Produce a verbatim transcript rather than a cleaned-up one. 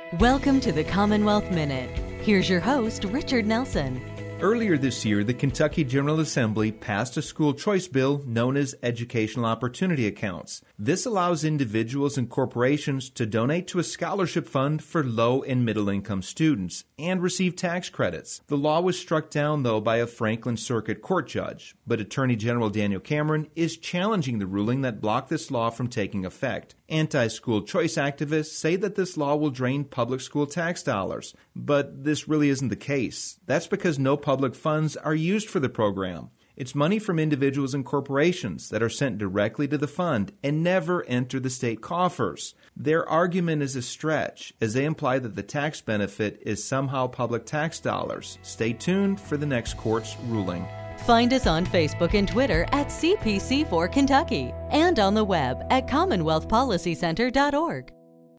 Welcome to the Commonwealth Minute. Here's your host, Richard Nelson. Earlier this year, the Kentucky General Assembly passed a school choice bill known as Educational Opportunity Accounts. This allows individuals and corporations to donate to a scholarship fund for low and middle income students and receive tax credits. The law was struck down, though, by a Franklin Circuit Court judge, but Attorney General Daniel Cameron is challenging the ruling that blocked this law from taking effect. Anti-school choice activists say that this law will drain public school tax dollars, but this really isn't the case. That's because no public funds are used for the program. It's money from individuals and corporations that are sent directly to the fund and never enter the state coffers. Their argument is a stretch, as they imply that the tax benefit is somehow public tax dollars. Stay tuned for the next court's ruling. Find us on Facebook and Twitter at C P C four Kentucky and on the web at commonwealth policy center dot org.